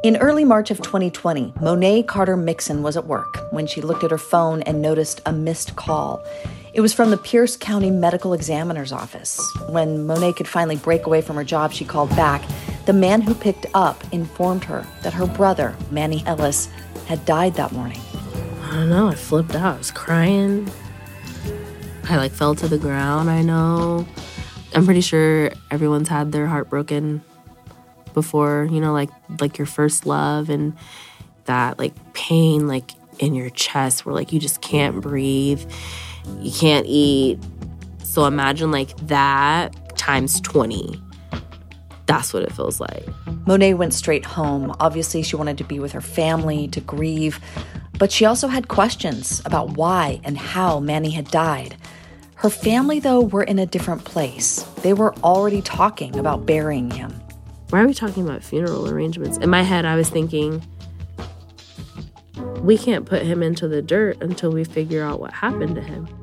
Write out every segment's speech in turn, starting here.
In early March of 2020, Monet Carter Mixon was at work when she looked at her phone and noticed a missed call. It was from the Pierce County Medical Examiner's office. When Monet could finally break away from her job, she called back. The man who picked up informed her that her brother, Manny Ellis, had died that morning. I don't know, I flipped out. I was crying. I fell to the ground, I know. I'm pretty sure everyone's had their heart broken before, like your first love, and that pain in your chest where you just can't breathe, you can't eat. So imagine that times 20. That's what it feels like. Monet went straight home. Obviously, she wanted to be with her family, to grieve, but she also had questions about why and how Manny had died. Her family, though, were in a different place. They were already talking about burying him. Why are we talking about funeral arrangements? In my head, I was thinking, we can't put him into the dirt until we figure out what happened to him.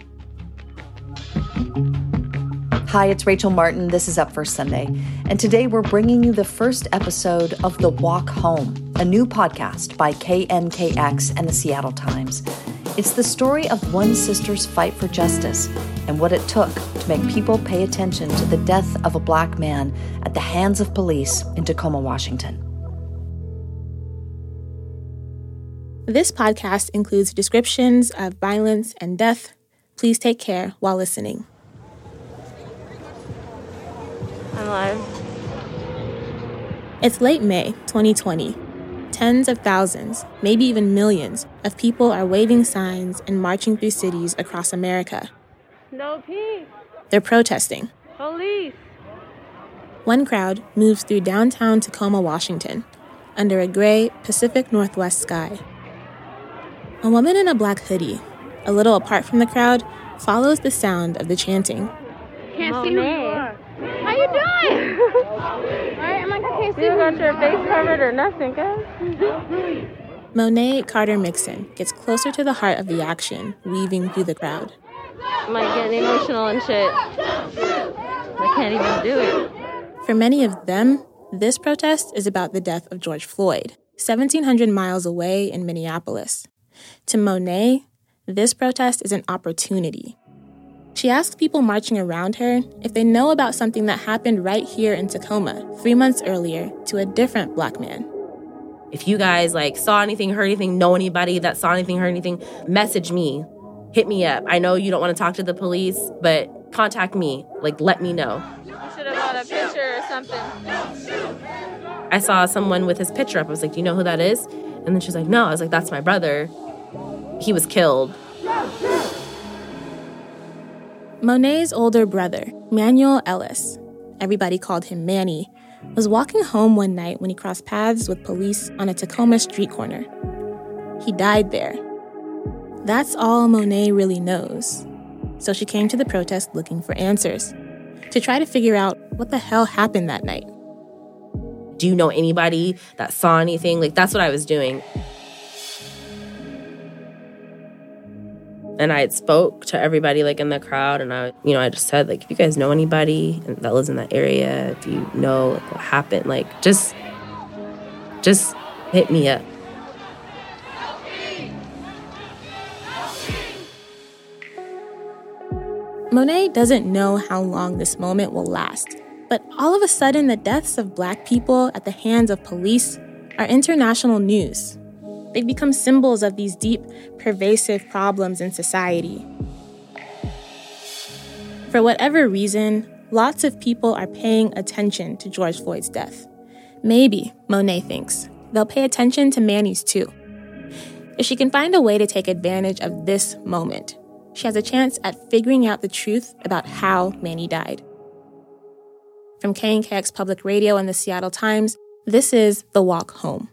Hi, it's Rachel Martin. This is Up First Sunday. And today we're bringing you the first episode of The Walk Home, a new podcast by KNKX and the Seattle Times. It's the story of one sister's fight for justice and what it took to make people pay attention to the death of a Black man at the hands of police in Tacoma, Washington. This podcast includes descriptions of violence and death. Please take care while listening. I'm live. It's late May 2020. Tens of thousands, maybe even millions, of people are waving signs and marching through cities across America. No peace. They're protesting. Police. One crowd moves through downtown Tacoma, Washington, under a gray Pacific Northwest sky. A woman in a black hoodie, a little apart from the crowd, follows the sound of the chanting. Can't see who you are. How you doing? Alright, I'm I can't see You who got you your are. face covered or nothing, guys? Monet Carter Mixon gets closer to the heart of the action, weaving through the crowd. I'm getting emotional and shit. I can't even do it. For many of them, this protest is about the death of George Floyd, 1,700 miles away in Minneapolis. To Monet, this protest is an opportunity. She asks people marching around her if they know about something that happened right here in Tacoma 3 months earlier to a different Black man. If you guys saw anything, heard anything, know anybody that saw anything, heard anything, message me. Hit me up. I know you don't want to talk to the police, but contact me. Let me know. You should have bought a picture or something. I saw someone with his picture up. I was like, do you know who that is? And then she's like, no. I was like, that's my brother. He was killed. Monet's older brother, Manuel Ellis, everybody called him Manny, was walking home one night when he crossed paths with police on a Tacoma street corner. He died there. That's all Monet really knows. So she came to the protest looking for answers, to try to figure out what the hell happened that night. Do you know anybody that saw anything? That's what I was doing. And I had spoke to everybody in the crowd, and I just said if you guys know anybody that lives in that area, if you know what happened, just hit me up. Monet doesn't know how long this moment will last, but all of a sudden the deaths of Black people at the hands of police are international news. They've become symbols of these deep, pervasive problems in society. For whatever reason, lots of people are paying attention to George Floyd's death. Maybe, Monet thinks, they'll pay attention to Manny's too. If she can find a way to take advantage of this moment, she has a chance at figuring out the truth about how Manny died. From KNKX Public Radio and the Seattle Times, this is The Walk Home.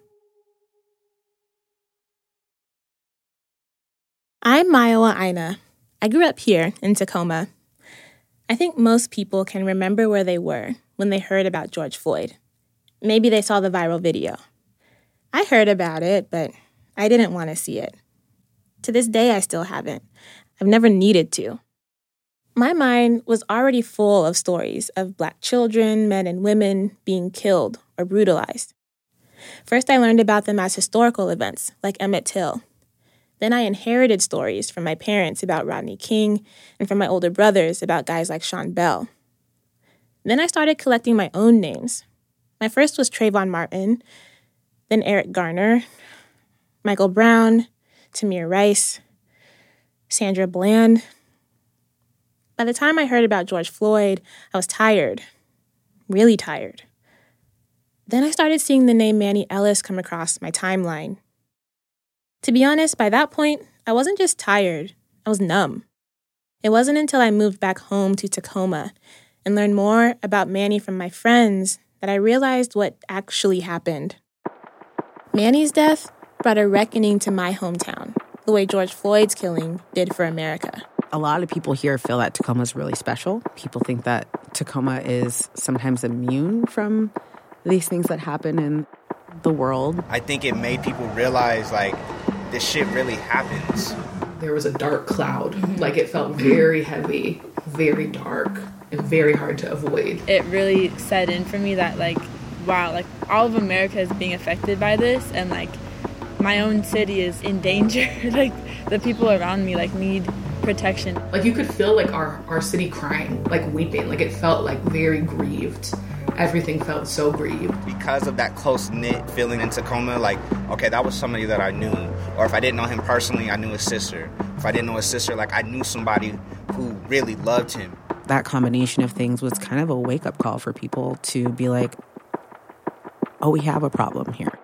I'm Mayowa Aina. I grew up here in Tacoma. I think most people can remember where they were when they heard about George Floyd. Maybe they saw the viral video. I heard about it, but I didn't want to see it. To this day, I still haven't. I've never needed to. My mind was already full of stories of Black children, men and women being killed or brutalized. First, I learned about them as historical events, like Emmett Till. Then I inherited stories from my parents about Rodney King and from my older brothers about guys like Sean Bell. Then I started collecting my own names. My first was Trayvon Martin, then Eric Garner, Michael Brown, Tamir Rice, Sandra Bland. By the time I heard about George Floyd, I was tired, really tired. Then I started seeing the name Manny Ellis come across my timeline. To be honest, by that point, I wasn't just tired, I was numb. It wasn't until I moved back home to Tacoma and learned more about Manny from my friends that I realized what actually happened. Manny's death brought a reckoning to my hometown, the way George Floyd's killing did for America. A lot of people here feel that Tacoma's really special. People think that Tacoma is sometimes immune from these things that happen in the world. I think it made people realize, like, this shit really happens. There was a dark cloud. Like, it felt very heavy, very dark, and very hard to avoid. It really set in for me that, like, wow, like, all of America is being affected by this, and, like, my own city is in danger. Like, the people around me, like, need protection. Like, you could feel, like, our city crying, like, weeping. Like, it felt, like, very grieved. Everything felt so grieved. Because of that close-knit feeling in Tacoma, like, okay, that was somebody that I knew. Or if I didn't know him personally, I knew his sister. If I didn't know his sister, like, I knew somebody who really loved him. That combination of things was kind of a wake-up call for people to be like, oh, we have a problem here.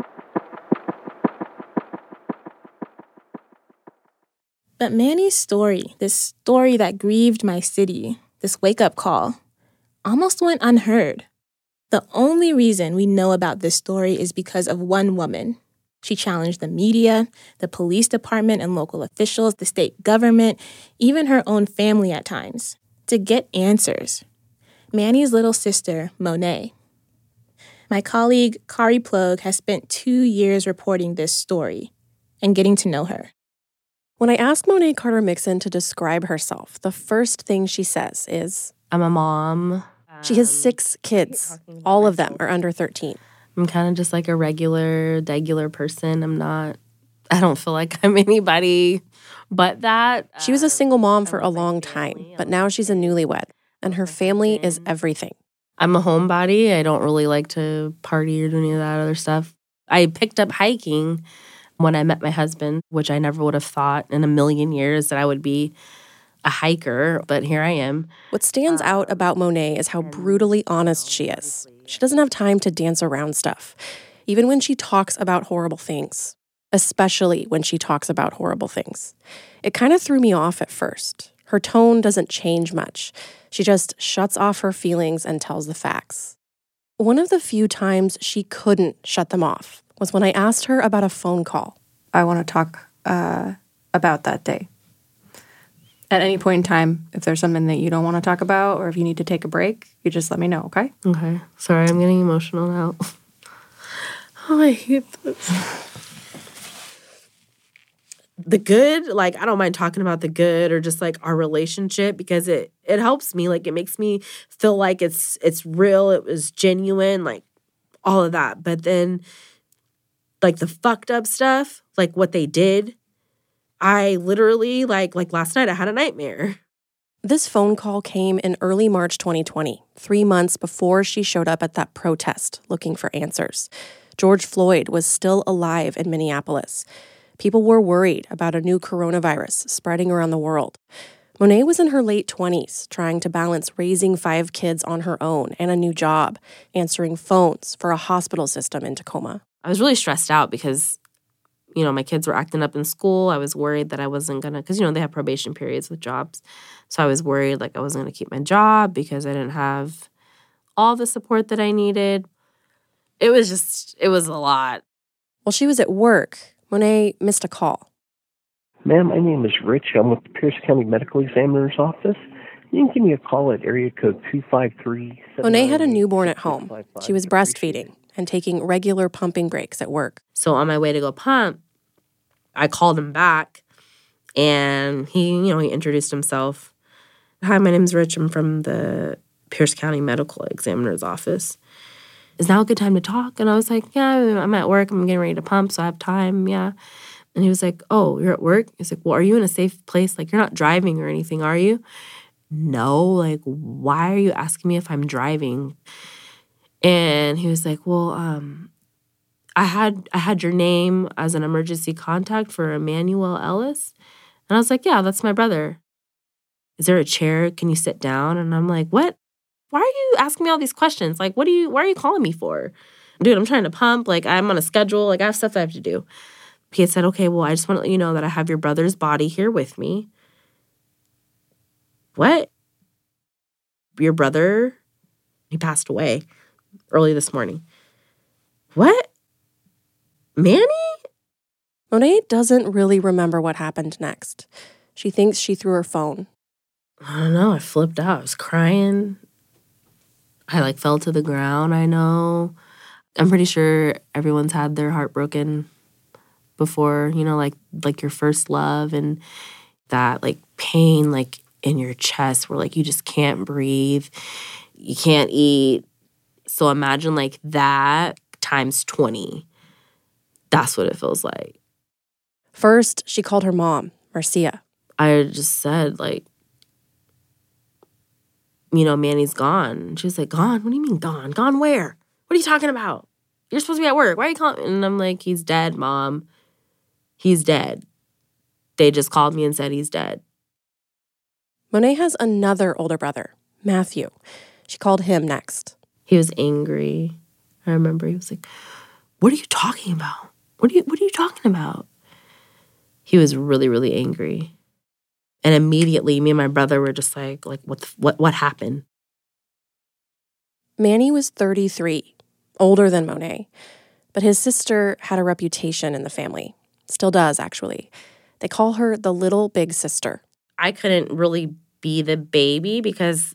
But Manny's story, this story that grieved my city, this wake-up call, almost went unheard. The only reason we know about this story is because of one woman. She challenged the media, the police department and local officials, the state government, even her own family at times, to get answers. Manny's little sister, Monet. My colleague, Kari Plogue, has spent 2 years reporting this story and getting to know her. When I ask Monet Carter Mixon to describe herself, the first thing she says is, I'm a mom. She has 6 kids. All of them are under 13. I'm kind of just like a regular person. I don't feel like I'm anybody but that. She was a single mom for a long time, but now she's a newlywed, and her family is everything. I'm a homebody. I don't really like to party or do any of that other stuff. I picked up hiking when I met my husband, which I never would have thought in a million years that I would be a hiker, but here I am. What stands out about Monet is how brutally honest she is. She doesn't have time to dance around stuff, even when she talks about horrible things, especially when she talks about horrible things. It kind of threw me off at first. Her tone doesn't change much. She just shuts off her feelings and tells the facts. One of the few times she couldn't shut them off was when I asked her about a phone call. I want to talk about that day. At any point in time, if there's something that you don't want to talk about or if you need to take a break, you just let me know, okay? Okay. Sorry, I'm getting emotional now. Oh, I hate this. The good, like, I don't mind talking about the good or just, like, our relationship because it helps me. Like, it makes me feel like it's real, it was genuine, like, all of that. But then, like, the fucked up stuff, like, what they did, I literally, like last night, I had a nightmare. This phone call came in early March 2020, 3 months before she showed up at that protest looking for answers. George Floyd was still alive in Minneapolis. People were worried about a new coronavirus spreading around the world. Monet was in her late 20s, trying to balance raising 5 kids on her own and a new job, answering phones for a hospital system in Tacoma. I was really stressed out because my kids were acting up in school. I was worried that I wasn't going to, because, they have probation periods with jobs. So I was worried like I wasn't going to keep my job because I didn't have all the support that I needed. It was a lot. While she was at work, Monet missed a call. Ma'am, my name is Rich. I'm with the Pierce County Medical Examiner's Office. You can give me a call at area code 253. Monet had a newborn at home. She was breastfeeding and taking regular pumping breaks at work. So on my way to go pump, I called him back, and he introduced himself. Hi, my name's Rich. I'm from the Pierce County Medical Examiner's Office. is now a good time to talk? And I was like, yeah, I'm at work. I'm getting ready to pump, so I have time, yeah. And he was like, oh, you're at work? He's like, well, are you in a safe place? Like, you're not driving or anything, are you? No, like, why are you asking me if I'm driving? And he was like, well, I had your name as an emergency contact for Emmanuel Ellis. And I was like, yeah, that's my brother. Is there a chair? Can you sit down? And I'm like, what? Why are you asking me all these questions? Like, why are you calling me for? Dude, I'm trying to pump. Like, I'm on a schedule. Like, I have stuff I have to do. He had said, okay, well, I just want to let you know that I have your brother's body here with me. What? Your brother? He passed away early this morning. What? Manny? Monet doesn't really remember what happened next. She thinks she threw her phone. I don't know. I flipped out. I was crying. I fell to the ground, I know. I'm pretty sure everyone's had their heart broken before, like your first love, and that pain in your chest where you just can't breathe, you can't eat. So imagine that times 20. That's what it feels like. First, she called her mom, Marcia. I just said Manny's gone. She was like, gone? What do you mean gone? Gone where? What are you talking about? You're supposed to be at work. Why are you calling? And I'm like, he's dead, Mom. He's dead. They just called me and said he's dead. Monet has another older brother, Matthew. She called him next. He was angry. I remember he was like, what are you talking about? What are you talking about? He was really, really angry. And immediately, me and my brother were just like what happened? Manny was 33, older than Monet. But his sister had a reputation in the family. Still does, actually. They call her the little big sister. I couldn't really be the baby because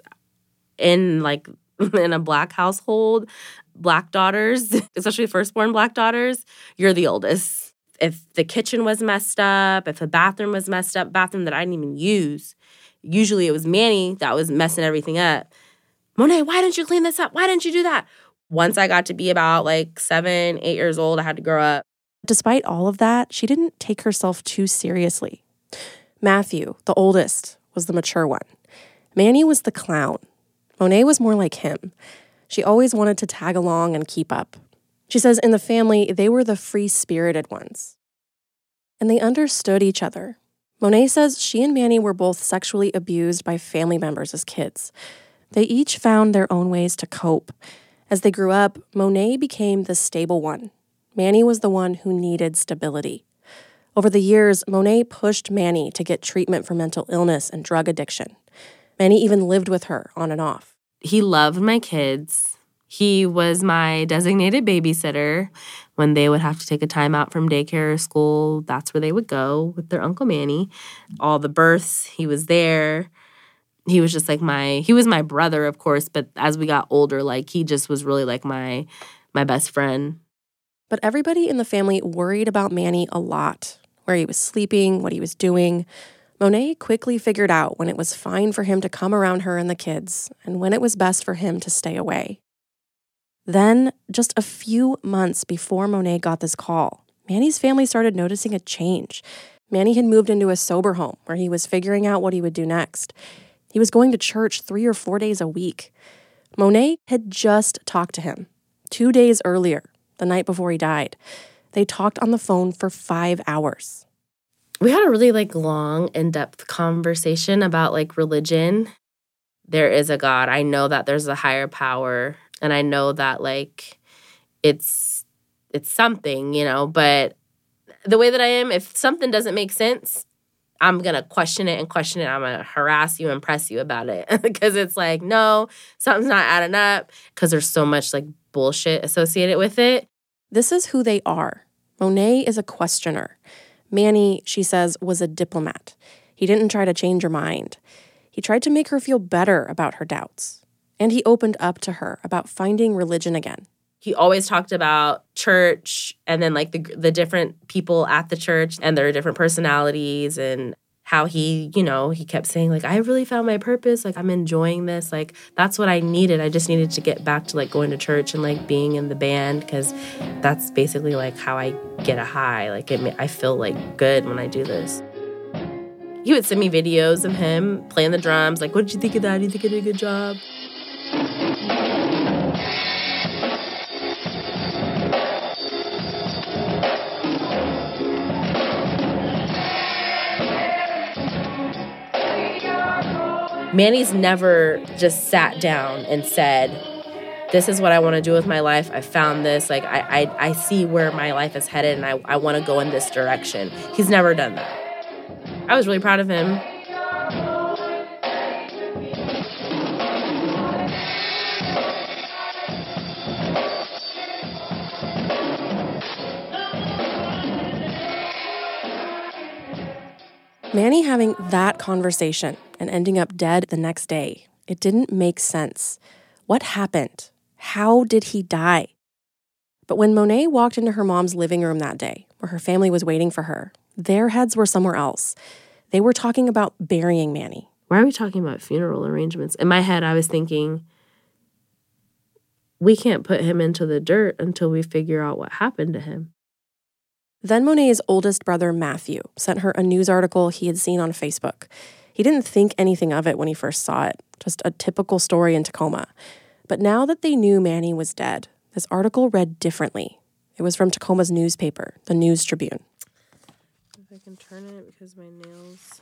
in a Black household, Black daughters, especially firstborn Black daughters, you're the oldest. If the kitchen was messed up, if the bathroom was messed up, bathroom that I didn't even use, usually it was Manny that was messing everything up. Monet, why didn't you clean this up? Why didn't you do that? Once I got to be about 7, 8 years old, I had to grow up. Despite all of that, she didn't take herself too seriously. Matthew, the oldest, was the mature one. Manny was the clown. Monet was more like him. She always wanted to tag along and keep up. She says in the family, they were the free-spirited ones. And they understood each other. Monet says she and Manny were both sexually abused by family members as kids. They each found their own ways to cope. As they grew up, Monet became the stable one. Manny was the one who needed stability. Over the years, Monet pushed Manny to get treatment for mental illness and drug addiction. Manny even lived with her on and off. He loved my kids. He was my designated babysitter. When they would have to take a time out from daycare or school, that's where they would go with their Uncle Manny. All the births, he was there. He was just he was my brother, of course, but as we got older, he just was really my best friend. But everybody in the family worried about Manny a lot, where he was sleeping, what he was doing. Monet quickly figured out when it was fine for him to come around her and the kids, and when it was best for him to stay away. Then, just a few months before Monet got this call, Manny's family started noticing a change. Manny had moved into a sober home where he was figuring out what he would do next. He was going to church 3 or 4 days a week. Monet had just talked to him 2 days earlier, the night before he died. They talked on the phone for 5 hours. We had a really long, in-depth conversation about religion. There is a God. I know that there's a higher power, and I know that it's something, but the way that I am, if something doesn't make sense, I'm going to question it. I'm going to harass you and press you about it because it's no, something's not adding up because there's so much bullshit associated with it. This is who they are. Monet is a questioner. Manny, she says, was a diplomat. He didn't try to change her mind. He tried to make her feel better about her doubts. And he opened up to her about finding religion again. He always talked about church and then the different people at the church and their different personalities. And how he, he kept saying, like, I really found my purpose. Like, I'm enjoying this. Like, that's what I needed. I just needed to get back to, like, going to church and, like, being in the band because that's basically, like, how I get a high. Like, I feel, like, good when I do this. He would send me videos of him playing the drums. Like, what did you think of that? Do you think I did a good job? Manny's never just sat down and said, this is what I want to do with my life. I found this. Like, I see where my life is headed, and I want to go in this direction. He's never done that. I was really proud of him. Manny having that conversation and ending up dead the next day, it didn't make sense. What happened? How did he die? But when Monet walked into her mom's living room that day, where her family was waiting for her, their heads were somewhere else. They were talking about burying Manny. Why are we talking about funeral arrangements? In my head, I was thinking, we can't put him into the dirt until we figure out what happened to him. Then Monet's oldest brother, Matthew, sent her a news article he had seen on Facebook. He didn't think anything of it when he first saw it, just a typical story in Tacoma. But now that they knew Manny was dead, this article read differently. It was from Tacoma's newspaper, the News Tribune. If I can turn it because my nails...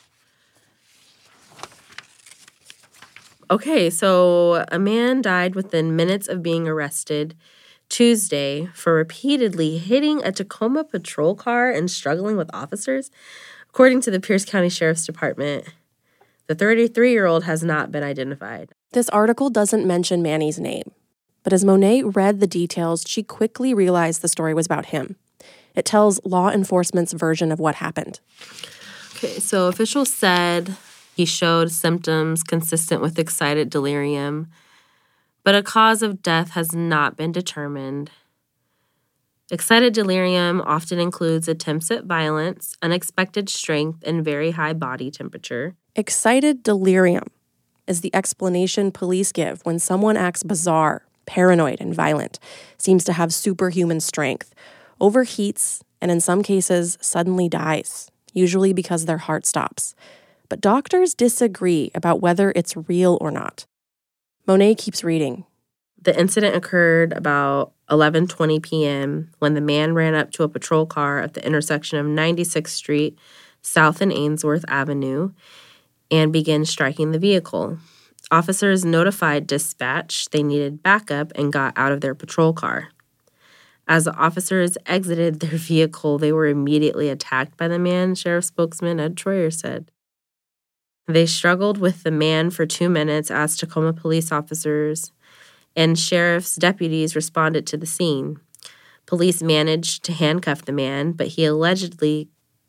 Okay, so a man died within minutes of being arrested Tuesday for repeatedly hitting a Tacoma patrol car and struggling with officers. According to the Pierce County Sheriff's Department, the 33-year-old has not been identified. This article doesn't mention Manny's name, but as Monet read the details, she quickly realized the story was about him. It tells law enforcement's version of what happened. Okay, so officials said he showed symptoms consistent with excited delirium, but a cause of death has not been determined. Excited delirium often includes attempts at violence, unexpected strength, and very high body temperature. Excited delirium is the explanation police give when someone acts bizarre, paranoid, and violent, seems to have superhuman strength, overheats, and in some cases, suddenly dies, usually because their heart stops. But doctors disagree about whether it's real or not. Monet keeps reading. The incident occurred about 11:20 p.m. when the man ran up to a patrol car at the intersection of 96th Street, South and Ainsworth Avenue, and began striking the vehicle. Officers notified dispatch they needed backup and got out of their patrol car. As the officers exited their vehicle, they were immediately attacked by the man, Sheriff spokesman Ed Troyer said. They struggled with the man for 2 minutes as Tacoma police officers and sheriff's deputies responded to the scene. Police managed to handcuff the man, but he allegedly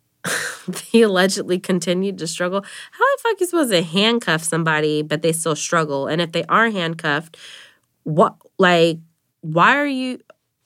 continued to struggle. How the fuck are you supposed to handcuff somebody, but they still struggle? And if they are handcuffed, why are you...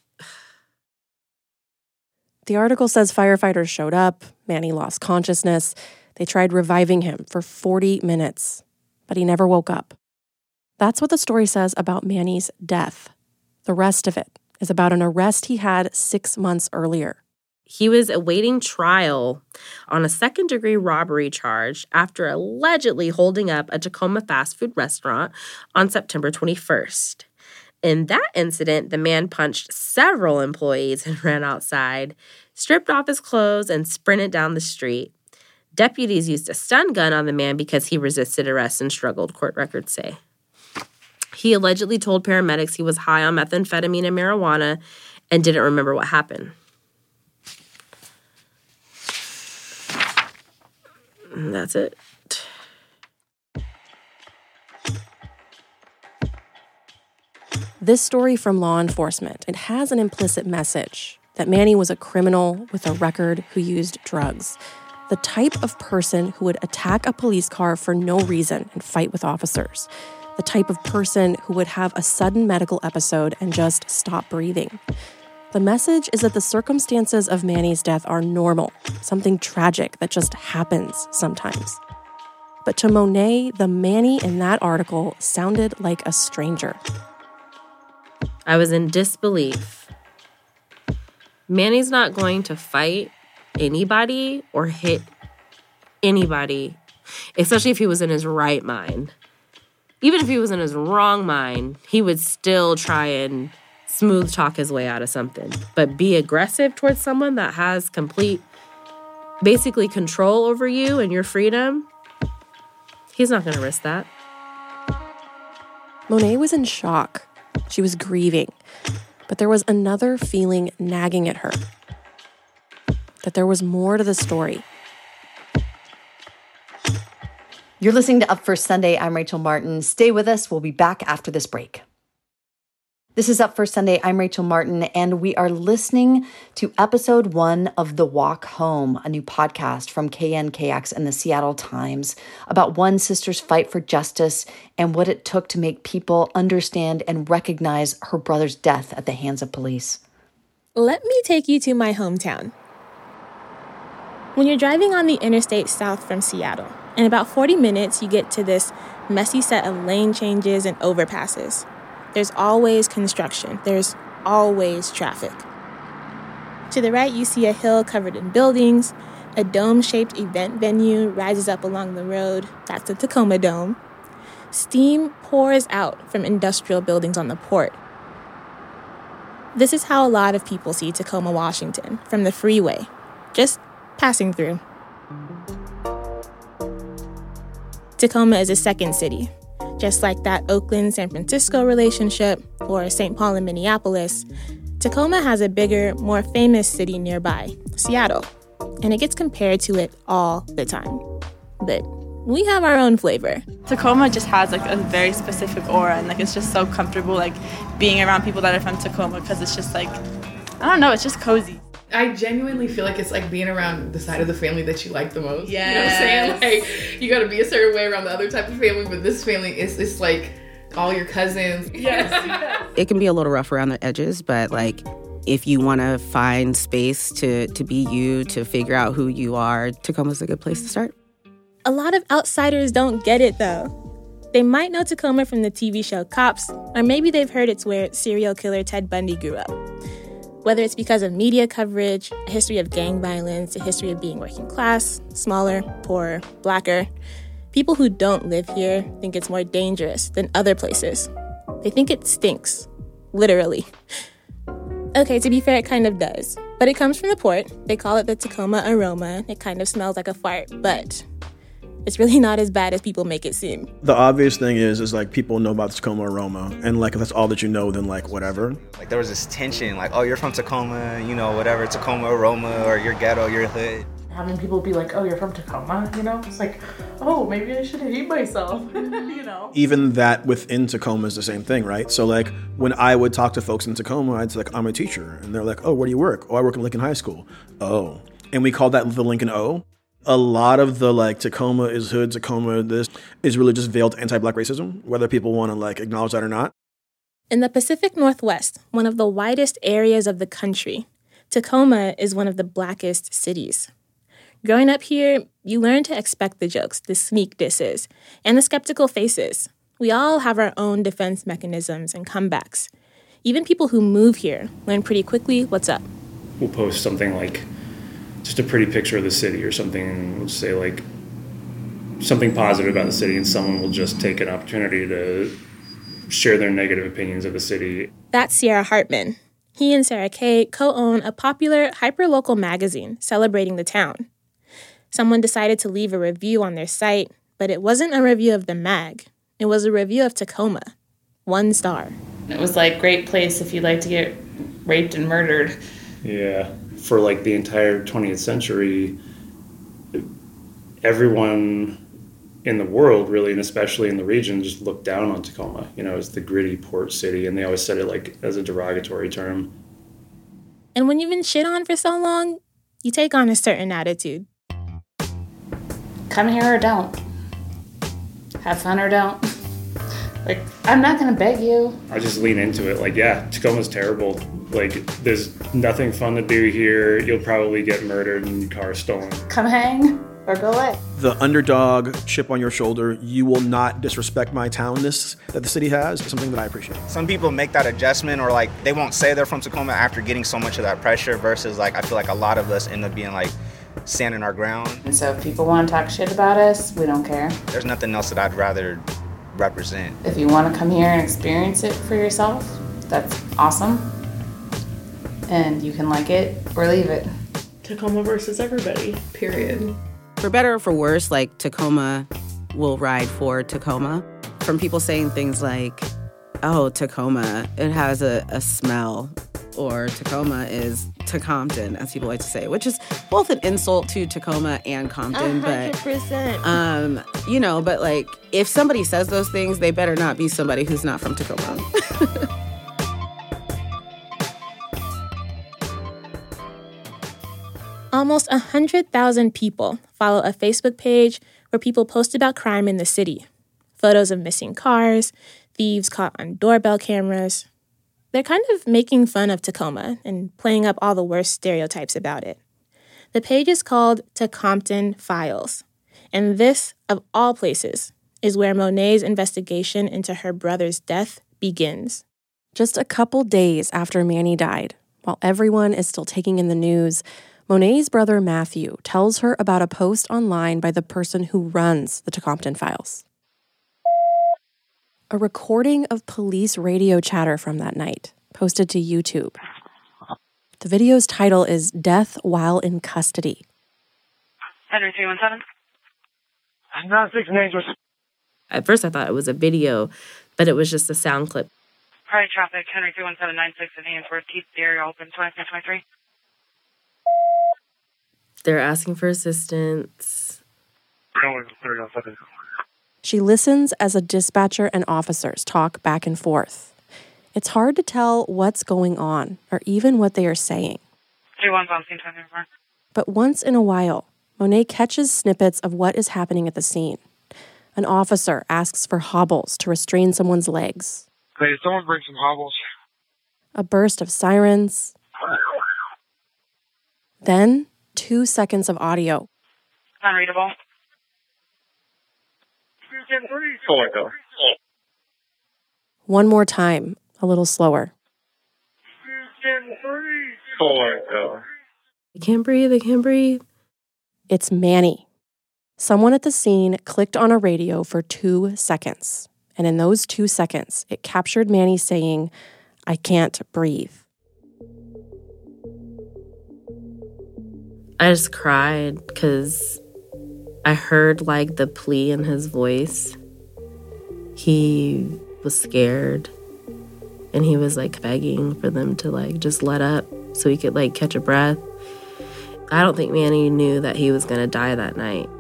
The article says firefighters showed up, Manny lost consciousness. They tried reviving him for 40 minutes, but he never woke up. That's what the story says about Manny's death. The rest of it is about an arrest he had 6 months earlier. He was awaiting trial on a second-degree robbery charge after allegedly holding up a Tacoma fast food restaurant on September 21st. In that incident, the man punched several employees and ran outside, stripped off his clothes, and sprinted down the street. Deputies used a stun gun on the man because he resisted arrest and struggled, court records say. He allegedly told paramedics he was high on methamphetamine and marijuana and didn't remember what happened. And that's it. This story from law enforcement, it has an implicit message that Manny was a criminal with a record who used drugs. The type of person who would attack a police car for no reason and fight with officers. The type of person who would have a sudden medical episode and just stop breathing. The message is that the circumstances of Manny's death are normal, something tragic that just happens sometimes. But to Monet, the Manny in that article sounded like a stranger. I was in disbelief. Manny's not going to fight anybody or hit anybody, especially if he was in his right mind. Even if he was in his wrong mind, he would still try and smooth talk his way out of something. But be aggressive towards someone that has complete, basically control over you and your freedom, he's not going to risk that. Monet was in shock. She was grieving. But there was another feeling nagging at her. That there was more to the story. You're listening to Up First Sunday. I'm Rachel Martin. Stay with us. We'll be back after this break. This is Up First Sunday. I'm Rachel Martin, and we are listening to episode 1 of The Walk Home, a new podcast from KNKX and the Seattle Times about one sister's fight for justice and what it took to make people understand and recognize her brother's death at the hands of police. Let me take you to my hometown. When you're driving on the interstate south from Seattle, in about 40 minutes, you get to this messy set of lane changes and overpasses. There's always construction. There's always traffic. To the right, you see a hill covered in buildings. A dome-shaped event venue rises up along the road. That's the Tacoma Dome. Steam pours out from industrial buildings on the port. This is how a lot of people see Tacoma, Washington, from the freeway, just passing through. Tacoma is a second city. Just like that Oakland-San Francisco relationship or St. Paul and Minneapolis, Tacoma has a bigger, more famous city nearby, Seattle, and it gets compared to it all the time. But we have our own flavor. Tacoma just has like a very specific aura, and like it's just so comfortable like being around people that are from Tacoma because it's just like, I don't know, it's just cozy. I genuinely feel like it's like being around the side of the family that you like the most. Yes. You know what I'm saying? Like, you gotta be a certain way around the other type of family, but this family is like all your cousins. Yes. It can be a little rough around the edges, but like if you want to find space to be you, to figure out who you are, Tacoma's a good place to start. A lot of outsiders don't get it, though. They might know Tacoma from the TV show Cops, or maybe they've heard it's where serial killer Ted Bundy grew up. Whether it's because of media coverage, a history of gang violence, a history of being working class, smaller, poorer, blacker, people who don't live here think it's more dangerous than other places. They think it stinks, literally. Okay, to be fair, it kind of does. But it comes from the port. They call it the Tacoma aroma. It kind of smells like a fart, but it's really not as bad as people make it seem. The obvious thing is like people know about the Tacoma aroma, and like if that's all that you know, then like whatever. Like there was this tension, like, oh, you're from Tacoma, you know, whatever, Tacoma aroma, or your ghetto, your hood. Having people be like, oh, you're from Tacoma, you know? It's like, oh, maybe I should hate myself, you know? Even that within Tacoma is the same thing, right? So like when I would talk to folks in Tacoma, I'd say like, I'm a teacher. And they're like, oh, where do you work? Oh, I work in Lincoln High School. Oh. And we call that the Lincoln O. A lot of the like Tacoma is hood, Tacoma this is really just veiled anti-Black racism, whether people want to like acknowledge that or not. In the Pacific Northwest, one of the widest areas of the country, Tacoma is one of the blackest cities. Growing up here, you learn to expect the jokes, the sneak disses, and the skeptical faces. We all have our own defense mechanisms and comebacks. Even people who move here learn pretty quickly what's up. We'll post something like just a pretty picture of the city or something, we'll say like something positive about the city, and someone will just take an opportunity to share their negative opinions of the city. That's Sierra Hartman. He and Sarah Kay co-own a popular hyperlocal magazine celebrating the town. Someone decided to leave a review on their site, but it wasn't a review of the mag. It was a review of Tacoma. 1 star. It was like, great place if you'd like to get raped and murdered. Yeah. For like the entire 20th century, everyone in the world really, and especially in the region, just looked down on Tacoma, you know, as the gritty port city, and they always said it like as a derogatory term. And when you've been shit on for so long, you take on a certain attitude. Come here or don't. Have fun or don't. Like, I'm not gonna beg you. I just lean into it. Like, yeah, Tacoma's terrible. Like, there's nothing fun to do here. You'll probably get murdered and your car stolen. Come hang or go away. The underdog chip on your shoulder, you will not disrespect my townness that the city has, is something that I appreciate. Some people make that adjustment, or like they won't say they're from Tacoma after getting so much of that pressure, versus like I feel like a lot of us end up being like standing our ground. And so if people want to talk shit about us, we don't care. There's nothing else that I'd rather represent. If you want to come here and experience it for yourself, that's awesome. And you can like it or leave it. Tacoma versus everybody, period. For better or for worse, like, Tacoma will ride for Tacoma. From people saying things like, oh, Tacoma, it has a smell. Or Tacoma is Tacompton, as people like to say, which is both an insult to Tacoma and Compton. 100%. But, you know, but like, if somebody says those things, they better not be somebody who's not from Tacoma. Almost 100,000 people follow a Facebook page where people post about crime in the city. Photos of missing cars, thieves caught on doorbell cameras. They're kind of making fun of Tacoma and playing up all the worst stereotypes about it. The page is called Tacompton Files. And this, of all places, is where Monet's investigation into her brother's death begins. Just a couple days after Manny died, while everyone is still taking in the news, Monet's brother Matthew tells her about a post online by the person who runs the Tacompton Files. A recording of police radio chatter from that night, posted to YouTube. The video's title is Death While in Custody. Henry 317. At first I thought it was a video, but it was just a sound clip. Priority traffic, Henry 31796 in Ainsworth. Keep the area open, 2323. They're asking for assistance. She listens as a dispatcher and officers talk back and forth. It's hard to tell what's going on or even what they are saying. 31's on scene 24. But once in a while, Monet catches snippets of what is happening at the scene. An officer asks for hobbles to restrain someone's legs. Hey, someone bring some hobbles. A burst of sirens. Then, 2 seconds of audio. Unreadable. One more time, a little slower. I can't breathe, I can't breathe. It's Manny. Someone at the scene clicked on a radio for 2 seconds. And in those 2 seconds, it captured Manny saying, "I can't breathe." I just cried because I heard like the plea in his voice. He was scared and he was like begging for them to like just let up so he could like catch a breath. I don't think Manny knew that he was going to die that night.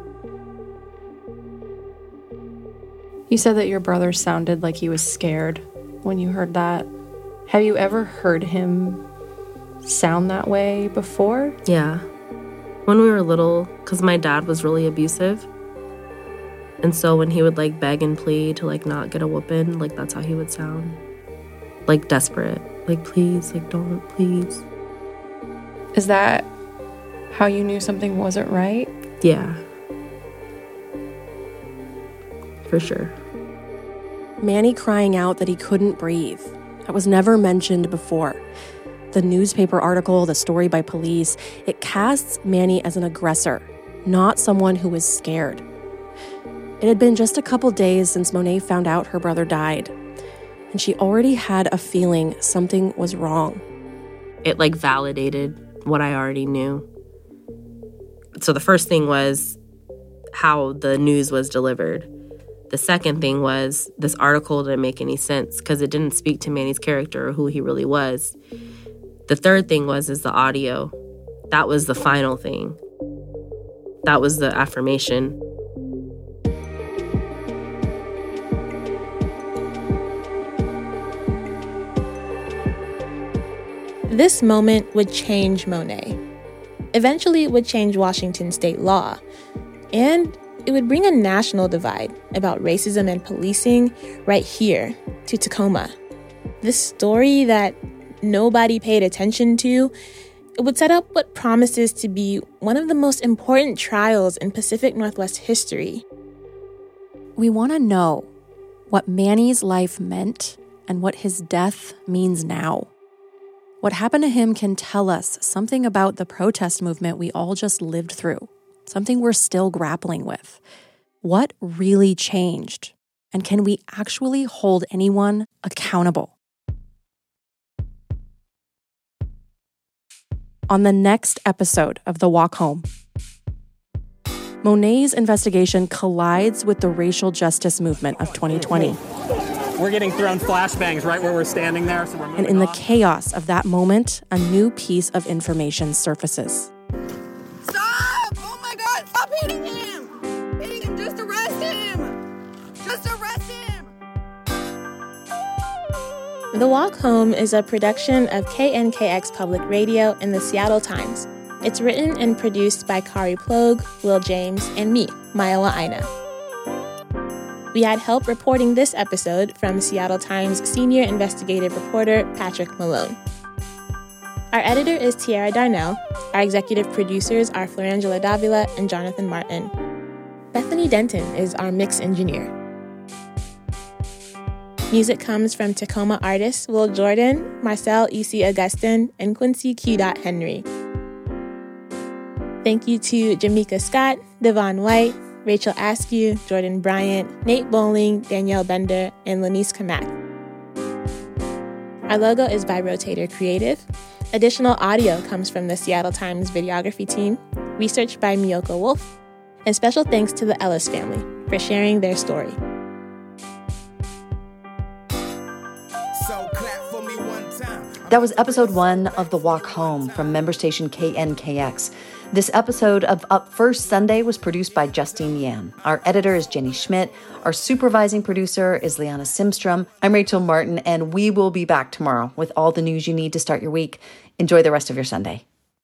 You said that your brother sounded like he was scared when you heard that. Have you ever heard him sound that way before? Yeah. When we were little, because my dad was really abusive. And so when he would like beg and plead to like not get a whooping, like that's how he would sound. Like desperate. Like, please, like don't, please. Is that how you knew something wasn't right? Yeah. For sure. Manny crying out that he couldn't breathe. That was never mentioned before. The newspaper article, the story by police, it casts Manny as an aggressor, not someone who was scared. It had been just a couple days since Monet found out her brother died, and she already had a feeling something was wrong. It like validated what I already knew. So the first thing was how the news was delivered. The second thing was this article didn't make any sense because it didn't speak to Manny's character or who he really was. The third thing is the audio. That was the final thing. That was the affirmation. This moment would change Monet. Eventually, it would change Washington state law. And it would bring a national divide about racism and policing right here to Tacoma. This story that nobody paid attention to, it would set up what promises to be one of the most important trials in Pacific Northwest history. We want to know what Manny's life meant and what his death means now. What happened to him can tell us something about the protest movement we all just lived through, something we're still grappling with. What really changed? And can we actually hold anyone accountable? On the next episode of The Walk Home, Monet's investigation collides with the racial justice movement of 2020. We're getting thrown flashbangs right where we're standing there. So And in the chaos of that moment, a new piece of information surfaces. Stop! Oh my God! Stop hitting him! Hitting him! Just arrest him! Just arrest him! The Walk Home is a production of KNKX Public Radio and the Seattle Times. It's written and produced by Kari Plogue, Will James, and me, Mayowa Aina. We had help reporting this episode from Seattle Times senior investigative reporter Patrick Malone. Our editor is Tiara Darnell. Our executive producers are Florangela Davila and Jonathan Martin. Bethany Denton is our mix engineer. Music comes from Tacoma artists Will Jordan, Marcel E.C. Augustin, and Quincy Q. Henry. Thank you to Jamaica Scott, Devon White, Rachel Askew, Jordan Bryant, Nate Bowling, Danielle Bender, and Lanice Kamak. Our logo is by Rotator Creative. Additional audio comes from the Seattle Times videography team, research by Miyoko Wolf, and special thanks to the Ellis family for sharing their story. That was episode 1 of The Walk Home from member station KNKX. This episode of Up First Sunday was produced by Justine Yan. Our editor is Jenny Schmidt. Our supervising producer is Liana Simstrom. I'm Rachel Martin, and we will be back tomorrow with all the news you need to start your week. Enjoy the rest of your Sunday.